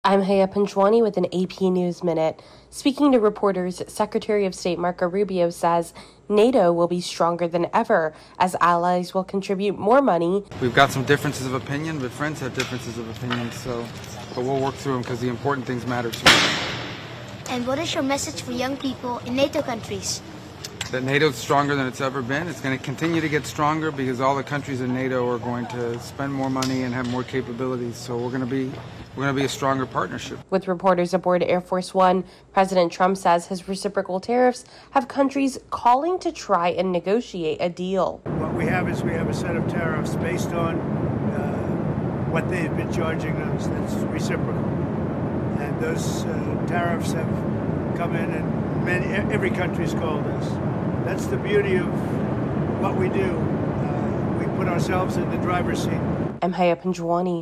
I'm Haya Panjwani with an AP News Minute. Speaking to reporters, Secretary of State Marco Rubio says NATO will be stronger than ever as allies will contribute more money. We've got some differences of opinion, but friends have differences of opinion, but we'll work through them because the important things matter to us. And what is your message for young people in NATO countries? That NATO's stronger than it's ever been. It's going to continue to get stronger because all the countries in NATO are going to spend more money and have more capabilities. So we're going to be a stronger partnership. With reporters aboard Air Force One, President Trump says his reciprocal tariffs have countries calling to try and negotiate a deal. What we have is a set of tariffs based on what they've been charging us. That's reciprocal. And those tariffs have come in and every country's called us. That's the beauty of what we do. We put ourselves in the driver's seat. I'm Haya Panjwani.